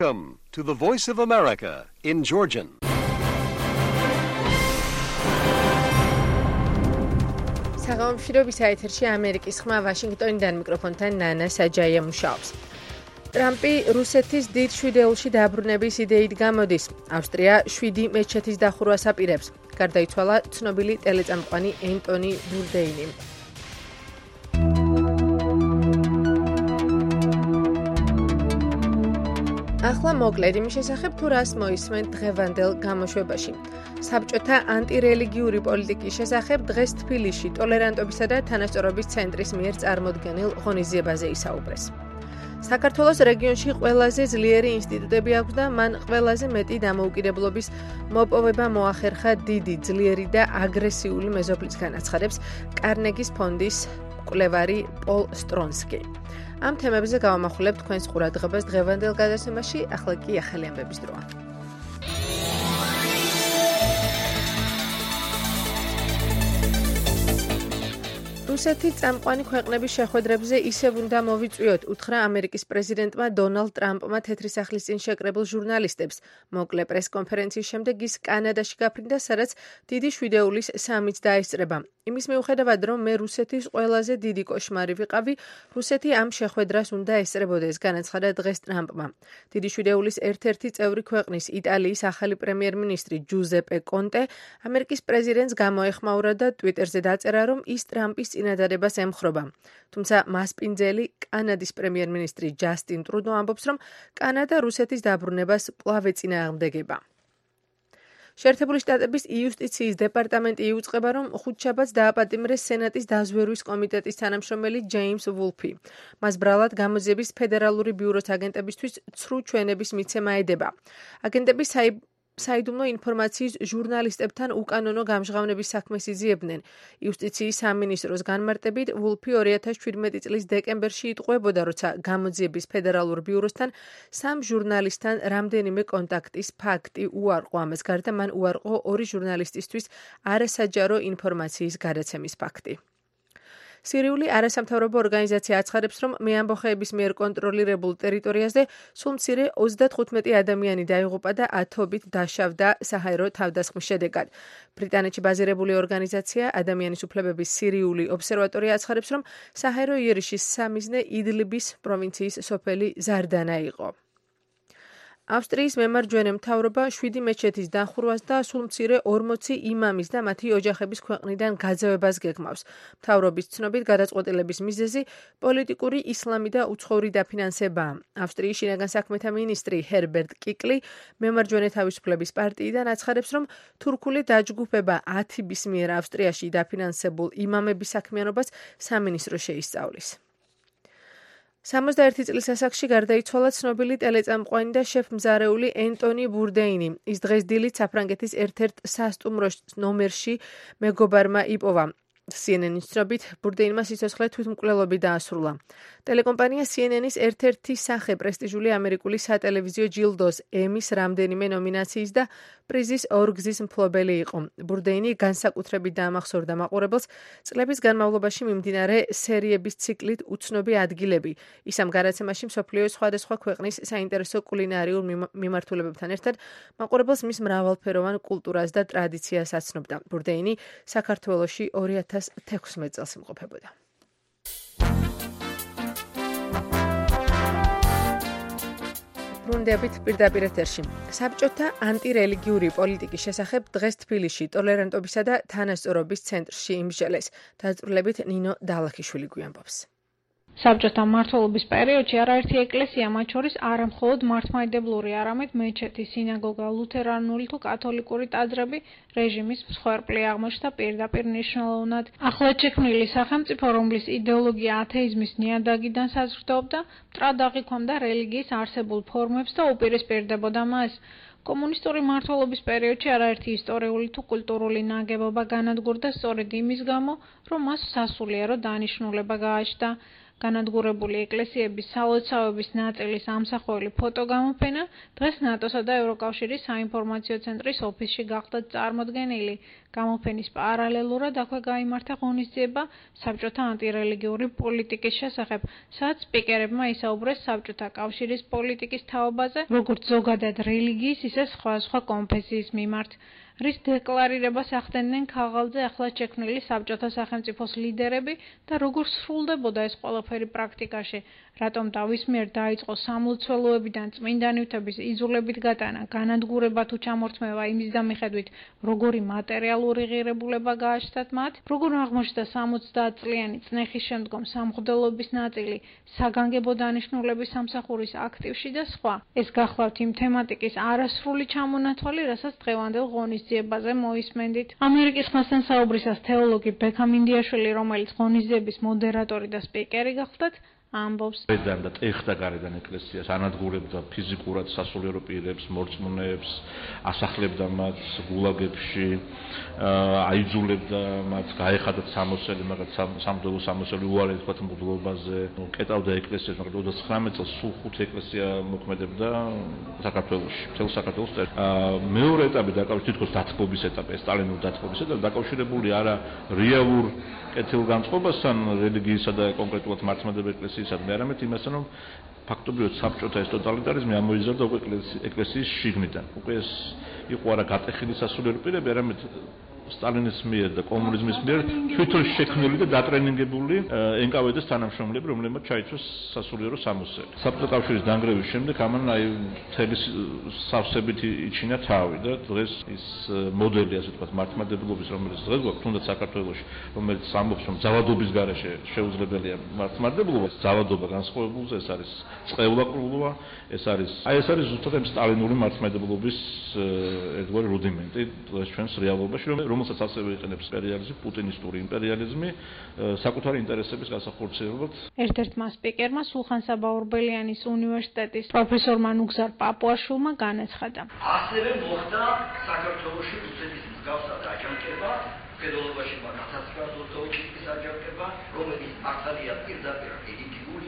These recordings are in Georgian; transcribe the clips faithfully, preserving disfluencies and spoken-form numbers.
Welcome to the Voice of America in Georgian. საღამოშრობის ეთერში ამერიკის ხმა ვაშინგტონიდან მიკროფონთან ნანა საჯაია მუშაობს. ტრამპი რუსეთის დიდ შვიდეულში დაბრუნების იდეით გამოდის. ავსტრია შვიდი მეჩეთის დახურვას აპირებს. გარდაიცვალა ცნობილი ტელეწამყვანი ენტონი ბურდეინი. ახლა მოკლედ იმის შესახებ თუ რას მოისმენთ დღევანდელ გამოშვებაში. საბჭოთა ანტირელიგიური პოლიტიკის შესახებ დღეს თბილისში ტოლერანტობისა და თანასწორობის ცენტრის მიერ წარმოდგენილ ღონისძიებაზე ისაუბრეს. საქართველოს რეგიონში ყველაზე ძლიერი ინსტიტუტები აქვს და მან ყველაზე მეტი დამოუკიდებლობის მოპოვება მოახერხა დიდი, ძლიერი და აგრესიული მეზობლისგან აცხადებს კარნეგის ფონდის მკვლევარი პოლ სტრონსკი. ამ თემებზე გავამახვილებ თქვენს ყურადღებას დღევანდელ გადაცემაში, ახლა კი ახალი ამბების დროა. რუსეთი წამყვანი ქვეყნების შეხვედრებზე ისევ უნდა მოვიწვიოთ, უთხრა ამერიკის პრეზიდენტმა დონალდ ტრამპმა თეთრი სახლის წინ შეკრებილ ჟურნალისტებს. მოკლე პრესკონფერენციის შემდეგ ის კანადაში გაფრინდა, სადაც დიდი შვიდეულის სამიც დაესწრება. იმის მიუხედავად, რომ მე რუსეთის ყველაზე დიდი კოშმარი ვიყავი, რუსეთი ამ შეხვედრას უნდა ესწრებოდეს, განაცხადა დღეს ტრამპმა. დიდი შვიდეულის ერთ-ერთი წევრი ქვეყნის იტალიის ახალი პრემიერ-მინისტრი ჯუზეპე კონტე ამერიკის პრეზიდენტს გამოეხმაურა და ტვიტერზე დაწერა, რომ ის ტრამპის წინადადებას ემხრობა. თუმცა მასპინძელი კანადის პრემიერ-მინისტრი ჯასტინ ტრუდო ამბობს, რომ კანადა რუსეთის დაბრუნებას კვლავ ეწინააღმდეგება. შეერთებული შტატების იუსტიციის დეპარტამენტი იუწყება, რომ ხუთშაბათს დააპატიმრეს სენატის დაზვერვის კომიტეტის თანამშრომელი ჯეიმს ვულფი. მას ბრალად გამოძიების ფედერალური ბიუროს აგენტებისთვის ცრუ ჩვენების მიცემა ედება. აგენტები საიდუმლო ინფორმაციის ჟურნალისტებთან უკანონო გამჟღავნების საქმეს იძიებდნენ. იუსტიციის სამინისტროს განმარტებით, ვულფი ორი ათას შვიდმეტი წლის დეკემბერში იტყუებოდა, როცა გამოძიების ფედერალურ ბიუროსთან სამ ჟურნალისტთან რამდენიმე კონტაქტის ფაქტი უარყო. ამას გარდა მან უარყო ორი ჟურნალისტისთვის არასაჯარო ინფორმაციის გადაცემის ფაქტი. სირიული არასამთავრობო ორგანიზაცია აცხადებს, რომ მეამბოხეების მიერ კონტროლირებულ ტერიტორიაზე სულ მცირე ოცდათხუთმეტი ადამიანი დაიღუპა და ათობით დაშავდა საჰაერო თავდასხმის შედეგად. ბრიტანეთში ბაზირებული ორგანიზაცია ადამიანის უფლებების სირიული ობსერვატორია აცხადებს, რომ საჰაერო იერიშის სამიზნე იდლიბის პროვინციის სოფელი ზარდანა იყო. ავსტრიის მემარჯვენე მთავრობა შვიდი მეჩეთის დახურვას და სულ მცირე ორმოცი იმამის და მათი ოჯახების ქვეყნიდან გაძევებას გეგმავს. მთავრობის ცნობით გადაწყვეტილების მიზეზი პოლიტიკური ისლამი და უცხოური დაფინანსებაა. ავსტრიის შინაგან საქმეთა მინისტრი ჰერბერტ კიკლი მემარჯვენე თავისუფლების პარტიიდან აცხადებს, რომ თურქული დაჯგუფება ათიბის მიერ ავსტრიაში დაფინანსებულ იმამების საქმიანობას სამინისტრო შეისწავლის. სამოცდაერთი წლის ასაკში გარდაიცვალა ცნობილი ტელეწამყვანი და შეფმზარეული ენტონი ბურდეინი. ის დღეს დილით საფრანგეთის ერთ-ერთ სასტუმრო ნომერში მეგობარმა იპოვა. სი ენ ენ-ის ცნობით, ბურდეინმა სიცოცხლე თვითმკვლელობით დაასრულა. ტელეკომპანია სი ენ ენ-ის ერთ-ერთი სახე პრესტიჟული ამერიკული სატელევიზიო ჯილდოს ემის რამდენიმე ნომინაციის და პრიზის ორგზის მფლობელი იყო. ბურდეინი განსაკუთრებით დაამახსოვრდა მაყურებელს წლების განმავლობაში მიმდინარე სერიების ციკლით უცნობი ადგილები. ის ამ გადაცემაში მსოფლიოს სხვადასხვა ქვეყნის საინტერესო კულინარიულ მიმართულებებთან ერთად მაყურებელს მის მრავალფეროვან კულტურას და ტრადიციას აცნობდა. ბურდეინი საქართველოში ორი ათას თექვსმეტ წელს იმყოფებოდა. ბრუნდებით პირდაპირ ეთერში. საბჭოთა ანტირელიგიური პოლიტიკის შესახებ დღეს თბილისში ტოლერანტობისა და თანასწორობის ცენტრში იმსჯელეს. დაწვრილებით ნინო დალაქიშვილი გვიამბობს. საბჭოთა მმართველობის პერიოდში არაერთი ეკლესია, მათ შორის არა მხოლოდ მართლმადიდებლური, არამედ მეჩეთი, სინაგოგა, ლუთერანული თუ კათოლიკური ტაძრები რეჟიმის მსხვერპლი აღმოჩნდა პირდაპირ მნიშვნელოვნად. ახლად შექმნილი სახელმწიფო, რომლის იდეოლოგია ათეიზმის ნიადაგიდან საზრდოობდა, მტრად აღიქვამდა რელიგიის არსებულ ფორმებს და უპირისპირდებოდა მას. კომუნისტური მმართველობის პერიოდში არაერთი ისტორიული თუ კულტურული ნაგებობა განადგურდა სწორედ იმის გამო, რომ მას სასულიერო დანიშნულება გააჩნდა. განადგურებული ეკლესიების სალოცავების ნაწილის ამსახველი ფოტოგამოფენა დღეს ნატოსა და ევროკავშირის საინფორმაციო ცენტრის ოფისში გახდა წარმოდგენილი. გამოფენის პარალელურად აქვე გაიმართა ღონისძიება საბჭოთა ანტირელიგიური პოლიტიკის შესახებ, სადაც სპიკერებმა ისაუბრეს საბჭოთა კავშირის პოლიტიკის თაობაზე, როგორც ზოგადად რელიგიის, ისე სხვადასხვა კონფესიის მიმართ. რის დეკლარირებას ახდენდნენ ქაღალდზე ახლად შექმნილი საბჭოთა სახელმწიფოს ლიდერები და როგორ სრულდებოდა ეს ყველაფერი პრაქტიკაში, რატომ დავის მიერ დაიწყო სამლოცველოებიდან წმინდა ნივთების იძულებით გატანა, განადგურება თუ ჩამორთმევა იმის დამიხედვით, როგორი მატერიალური ღირებულება გააჩნდათ მათ, როგორ აღმოჩნდა სამოცდაათწლიანი წნეხის შემდგომ სამღვდელოების ნაწილი საგანგებო დანიშნულების სამსახურის აქტივში და სხვა. ეს გახლავთ იმ თემატიკის არასრული ჩამონათვალი, რასაც დღევანდელ ღონისძიებაზე მოისმენდით. ამერიკის ხმასთან საუბრისას თეოლოგი ბექამ ინდიაშვილი, რომელიც ღონისძიების მოდერატორი და სპიკერი გახლდათ, ამბობს. გარედან და ტეხდა გარედან ეკლესიას ანადგურებდა ფიზიკურად სასულიერო პირებს, მორწმუნეებს, ასახლებდა მათ გულაგებში, აიძულებდა მათ გაეხადათ სამოსელი, მაგათ სამღვდელო სამოსელი უარი თქვათ მღვდლობაზე, კეტავდა ეკლესიას, მაგრამ ოცდათხრამეტ წელს სულ ხუთი ეკლესია მოქმედებდა საქართველოში, მთელ საქართველოს. მეორე ეტაპი დაკავშირებული თითქოს დათბობის ეტაპი, სტალინური დათბობის ეტაპი დაკავშირებული არა რეალურ კეთილგანწყობასთან, რელიგიისა და კონკრეტულად მართლმადიდებელი ეკლესიისადმი, არამედ იმასთან, რომ ფაქტობრივად საბჭოთა ეს ტოტალიტარიზმი ამოიზარდა უკვე ეკლესიის შიგნიდან. უკვე ეს იყო არა გატეხილი სასულიერო პირები, არამედ სტალინის მიერ და კომუნიზმის მიერ თვითონ შექმნილი და დატრენინგებული ენ კა ვე-ს თანამშრომლები, რომლებმაც ჩაითვეს სასულიერო სამოსელი. საბჭოთა კავშირის დანგრევის შემდეგ ამან აი მთელი სავსებით იჩინა თავი და დღეს ის მოდელი, ასე ვთქვათ, მართლმადიდებლობის, რომელიც დღეს გვაქვს, თუნდაც საქართველოში, რომელიც ამბობს, რომ ძალადობის გარეშე შეუძლებელია მართლმადიდებლობა, ძალადობა განსხვავებულზე, ეს არის წყევლაკრულობა, ეს არის აი ეს არის ზუსტად ამ სტალინური მართლმადიდებლობის ერთგვარი რუდიმენტი დღეს ჩვენს რეალობაში, რომ რომელსაც ასევე იყენებს იმპერიალიზმი, პუტინისტური იმპერიალიზმი საკუთარი ინტერესების გასახორციელებლად. ერთ-ერთმა სპიკერმა სულხან საბა-ორბელიანის უნივერსიტეტის პროფესორმა ნუგზარ პაპუაშვილმა განაცხადა. ასევე მოხდა საქართველოში რუსეთის მსგავსად აჯანყება, ფედერალობაში მაგათაცრაძოთოჩიკის აჯანყება, რომელიც ახალია პირდაპირ რელიგიური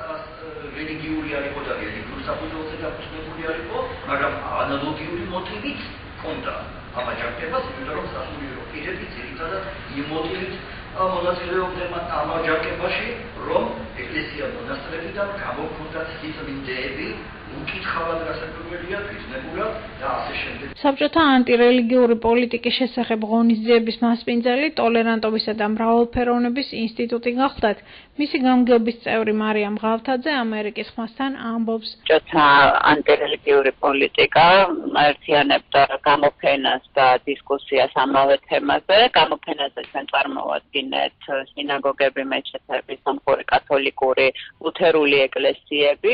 რელიგიური არ იყო და რელიგიურ საფუძველზე დაფუძნებული არ იყო, მაგრამ ანალოგიური მოტივით ჰქონდა ამ აჯანყებას, იმიტომ რომ სასულიერო პირები ძირითადად იმ მოტივით მონაწილეობდნენ ამ აჯანყებაში, რომ ეკლესია მონასტრებიდან გამოჰქონდათ სიწმინდეები, უკითხავად გასაკვირველია, თვითნებურად და ასე შემდეგ. საბჭოთა ანტირელიგიური პოლიტიკის შესახებ ღონისძიების მასპინძელი ტოლერანტობისა და მრავალფეროვნების ინსტიტუტი გახლდათ. მისი გამგეობის წევრი მარიამ ღავთაძე ამერიკის ხმასთან ამბობს. საბჭოთა ანტირელიგიური პოლიტიკა ერთიანებდა გამოფენას და დისკუსიას ამავე თემაზე. გამოფენაზე ჩვენ წარმოვადგინეთ სინაგოგები, მეჩეთები, სომხური კათოლიკური, ლუთერული ეკლესიები,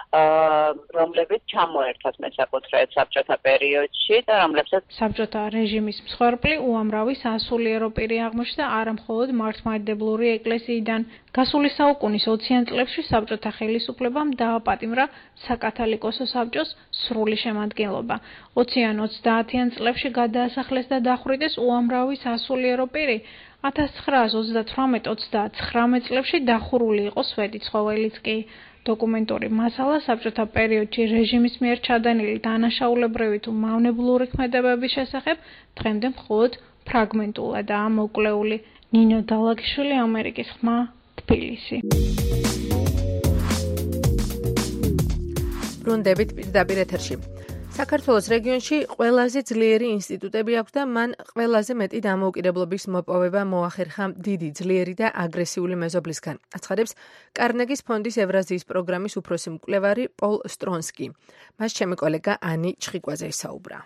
რომლებიც ჩამოერთვათ მესაკუთრეებს საბჭოთა პერიოდში და რომლებსაც საბჭოთა რეჟიმის მსხვერპლი უამრავი სასულიერო პირი აღმოჩნდა არა მხოლოდ მართლმადიდებლური ეკლესიიდან. გასული საუკუნის ოციან წლებში საბჭოთა ხელისუფლებამ დააპატიმრა საკათალიკოსო საბჭოს სრული შემადგენლობა. ოციან ოცდაათიან წლებში გადაასახლეს და დახვრიტეს უამრავი სასულიერო პირი. ათას ცხრაას ოცდათვრამეტ ოცდაცხრამეტ წლებში დახურული იყო სვეტი ცხოველიც კი. დოკუმენტური მასალა საბჭოთა პერიოდში რეჟიმის მიერ ჩადენილი დანაშაულებრივი თუ მავნებლური ქმედებების შესახებ დღემდე მხოლოდ ფრაგმენტულადაა მოკლეული. ნინო დალაგიშვილი, ამერიკის ხმა, თბილისი. ბრუნდებით პირდაპირ ეთერში. საქართველოს რეგიონში ყველაზე ძლიერი ინსტიტუტები აქვს და მან ყველაზე მეტი დამოუკიდებლობის მოპოვება მოახერხა დიდი, ძლიერი და აგრესიული მეზობლისგან. აცხადებს კარნეგის ფონდის ევრაზიის პროგრამის უფროსი მკვლევარი პოლ სტრონსკი. მას ჩემი კოლეგა ანი ჩხიკვაძე ისაუბრა.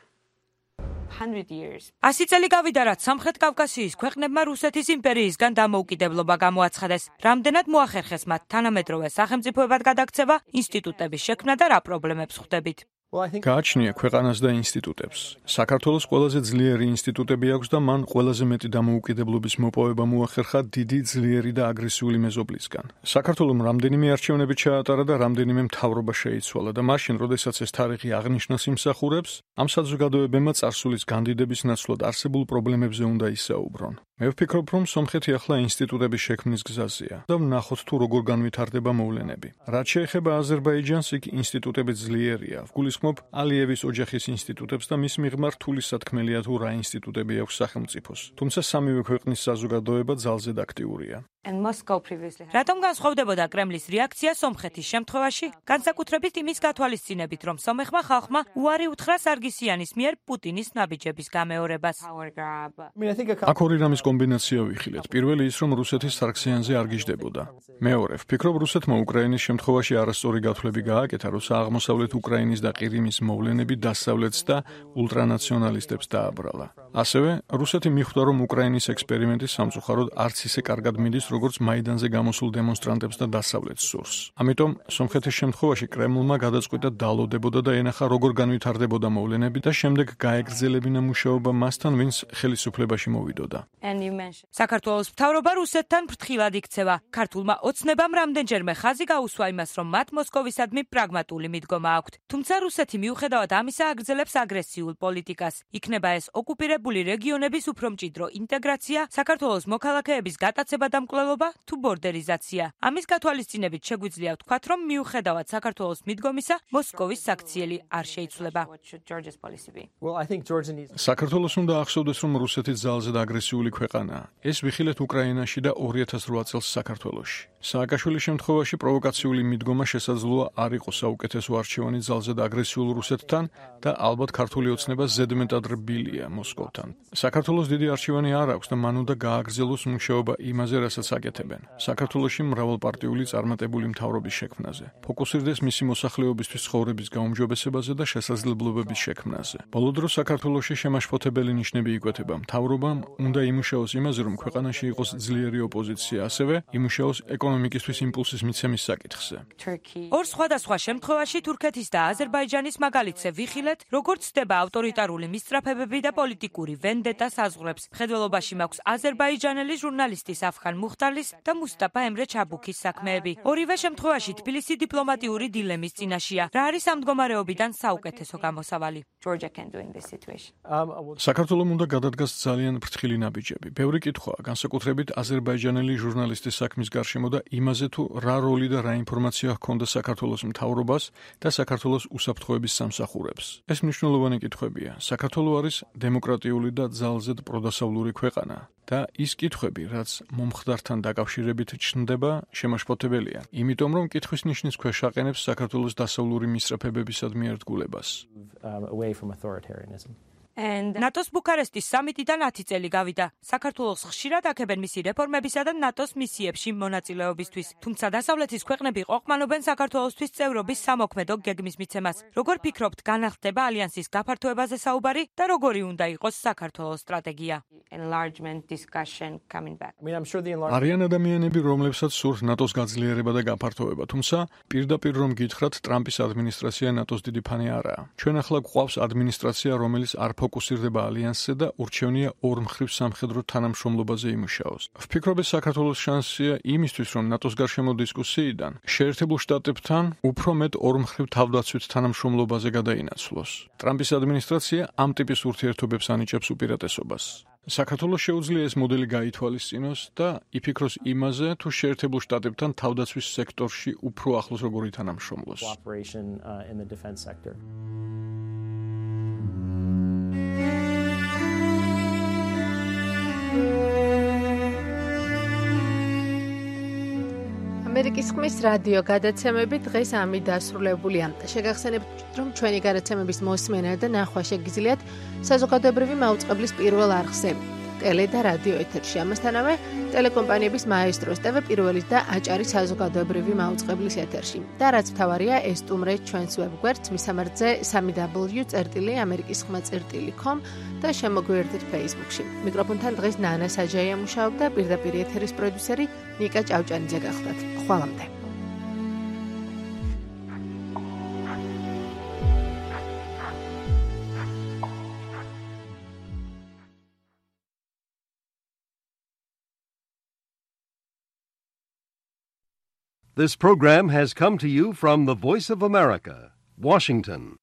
ასი წელი გავიდა, რაც სამხრეთ კავკასიის ქვეყნებმა რუსეთის იმპერიისგან დამოუკიდებლობა გამოაცხადეს. რამდენად მოახერხეს მათ თანამედროვე სახელმწიფოებად გადაქცევა, ინსტიტუტების შექმნა და რა პრობლემებს ხვდებით? გააჩნია ქვეყანას და ინსტიტუტებს. საქართველოს ყველაზე ძლიერი ინსტიტუტები აქვს და მან ყველაზე მეტი დამოუკიდებლობის მოპოვება მოახერხა დიდი, ძლიერი და აგრესიული მეზობლისგან. საქართველომ რამდენიმე არჩევნები ჩაატარა და რამდენიმე მთავრობა შეიცვალა და მაშინ, როდესაც ეს თარიღი აღნიშნავს იმსახურებს, ამ საზოგადოებებმა წარსულის განდიდების ნაცვლად არსებულ პრობლემებზე უნდა ისაუბრონ. მე ვფიქრობ, რომ სომხეთი ახლა ინსტიტუტების შექმნის გზაზეა და ვნახოთ თუ როგორ განვითარდება მოვლენები. რაც შეეხება აზერბაიჯანს, იქ ინსტიტუტები ძლიერია. ვგულისხმობ ალიევის ოჯახის ინსტიტუტებს და მის მიღმა რთული სათქმელია თუ რა ინსტიტუტები აქვს სახელმწიფოს. თუმცა სამივე ქვეყნის საზოგადოება ძალზედ აქტიურია. რატომ განსხვავდებოდა კრემლის რეაქცია სომხეთის შემთხვევაში, განსაკუთრებით იმის გათვალისწინებით, რომ სომეხმა ხალხმა უარი უთხრა სარგისიანის მიერ პუტინის ნაბიჯების გამეორებას. აქ ორი რამის კომბინაცია ვიხილეთ. პირველი ის, რომ რუსეთის სარგსიანზე არ გიждდებოდა. მეორე, ვფიქრობ, რუსეთმა უკრაინის შემთხვევაში არასწორი გათვლები გააკეთა, როცა აღმოსავლეთ უკრაინის და ყირიმის მოვლენები დასავლეთს და ულტრანაციონალისტებს დააბრალა. ასევე, რუსეთი მიხვდა, რომ უკრაინის ექსპერიმენტი სამწუხაროდ არც ისე კარგად მიდის, როგორც მაიდანზე გამოსულ დემონსტრანტებს და დასავლეთს სურს. ამიტომ, სომხეთის შემთხვევაში კრემლმა გადაწყვიტა დალოდებოდა და ენახა, როგორ განვითარდებოდა მოვლენები და შემდეგ გაეგრძელებინა მუშაობა მასთან, ვინც ხელისუფლებაში მოვიდოდა. საქართველოს მთავრობა რუსეთთან ფრთხილად იქცევა. ქართულმა ოცნებამ რამდენჯერმე ხაზი გაუსვა იმას, რომ მათ მოსკოვისადმი პრაგმატული მიდგომა აქვთ. თუმცა რუსეთი მიუხედავად ამისა აგრძელებს აგრესიულ პოლიტიკას. იქნება ეს ოკუპირებული რეგიონების უფრო მჭიდრო ინტეგრაცია, საქართველოს მოქალაქეების გატაცება და მკვლელობა თუ ბორდერიზაცია. ამის გათვალისწინებით შეგვიძლია ვთქვათ, რომ მიუხედავად საქართველოს მიდგომისა, მოსკოვის საქციელი არ შეიცვლება. საქართველოს უნდა ახსოვდეს, რომ რუსეთი ძალზედ აგრესიული ქვეყანაა. ეს ვიხილეთ უკრაინაში და ორი ათას რვა წელს საქართველოში. სააკაშვილის შემთხვევაში პროვოკაციული მიდგომა შესაძლოა არ იყოს საუკეთესო არჩევანი ძალზედ აგრესიულ რუსეთთან და ალბათ ქართული ოცნება ზედმეტად რბილია მოსკოვთან. საქართველოს დიდი არჩევანი არ აქვს და მან უნდა გააგრძელოს მუშაობა იმაზე, რასაც აკეთებენ. საქართველოში მრავალპარტიული წარმატებული მთავრობის შექმნაზე. ფოკუსირდეს მისი მოსახლეობისთვის ცხოვრების გაუმჯობესებაზე და შესაძლებლობების შექმნაზე. ბოლო დროს საქართველოში შემაშფოთებელი ნიშნები იკვეთება. მთავრობამ უნდა იმუშაოს იმაზე, რომ ქვეყანაში იყოს ძლიერი ოპოზიცია, ასევე იმუშაოს ეკონომიკისთვის იმპულსის მიცემის საკითხზე. ორ სხვადასხვა შემთხვევაში თურქეთის და აზერბაიჯანის მაგალითზე ვიხილეთ, როგორც ხდება ავტორიტარული მისწრაფებები და პოლიტიკური ვენდეტა საზღვრებს. მხედველობაში მაქვს აზერბაიჯანელი ჟურნალისტის აფხან მუხტალის და მუსტაფა ემრე ჩაბუქის საქმეები. ორივე შემთხვევაში თბილისი დიპლომატიური დილემის წინაშეა. რა არის ამ მდგომარეობიდან საუკეთესო გამოსავალი? საქართველომ უნდა გადადგას ძალიან ფრთხილი ნაბიჯები. ბევრი კითხვაა, განსაკუთრებით აზერბაიჯანელი ჟურნალისტის საქმის გარშემო და იმაზე თუ რა როლი და რა ინფორმაცია ჰქონდა საქართველოს მთავრობას და საქართველოს უსაფრთხოების სამსახურებს. ეს მნიშვნელოვანი კითხვებია. საქართველო არის დემოკრატიული და ძალზედ პროდასავლური ქვეყანა და ის კითხვები, რაც მომხდართან დაკავშირებით ჩნდება, შემაშფოთებელია. იმიტომ რომ კითხვის ნიშნის ქვეშ აყენებს საქართველოს დასავლური მისწრაფებებისადმი ერთგულებას. ნატოს ბუქარესტის სამიტიდან ათი წელი გავიდა. საქართველოს ხშირად აქებენ მისი რეფორმებისა და ნატოს მისიებში მონაწილეობისთვის. თუმცა დასავლეთის ქვეყნები ყოყმანობენ საქართველოსთვის წევრობის სამოქმედო გეგმის მიცემას. როგორ ფიქრობთ, განახლდება ალიანსის გაფართოებაზე საუბარი და როგორი უნდა იყოს საქართველოს სტრატეგია? არიან ადამიანები, რომლებსაც სურთ ნატოს გაძლიერება და გაფართოება, თუმცა პირდაპირ რომ გითხრათ, ტრამპის ადმინისტრაცია ნატოს დიდი ფანი არაა. ჩვენ ახლა გვყავს ადმინისტრაცია, რომელიც არ ფოკუსირდება ალიანსზე და ურჩევნია ორმხრივ სამხედრო თანამშრომლობაზე იმუშაოს. ვფიქრობ, ეს საქართველოს შანსია იმისთვის, რომ ნატოს გარშემო დისკუსიიდან შეერთებულ შტატებთან უფრო მეტ ორმხრივ თავდაცვით თანამშრომლობაზე გადაინაცვლოს. ტრამპის ადმინისტრაცია ამ ტიპის ურთიერთობებს ანიჭებს უპირატესობას. საქართველოს შეუძლია ეს მოდელი გაითვალისწინოს და იფიქროს იმაზე, თუ შეერთებულ შტატებთან თავდაცვის სექტორში უფრო ახლოს როგორ ითანამშრომლოს. ამერიკის ხმის რადიო გადაცემები დღეს ამით დასრულებულია. შეგახსენებთ, რომ ჩვენი გადაცემების მოსმენა და ნახვა შეგიძლიათ საზოგადოებრივი მაუწყებლის პირველ არხზე, ტელე და რადიო ეთერში. ამასთანავე ტელეკომპანიების მაესტროს ტევ პირველის და აჭარის საზოგადოებრივი მაუწყებლის ეთერში. და რაც მთავარია, ესტუმრეთ ჩვენს ვებგვერდს მისამართზე სამი დაბლიუ წერტილი ამერიკის ხმა წერტილი com და შემოგვიერთეთ Facebook-ში. მიკროფონთან დღეს ნანა საჯაია მუშაობდა, პირდაპირ ეთერის პროდიუსერი ნიკა ჭავჭანიძე გახლდათ. ხვალამდე. This program has come to you from the Voice of America, Washington.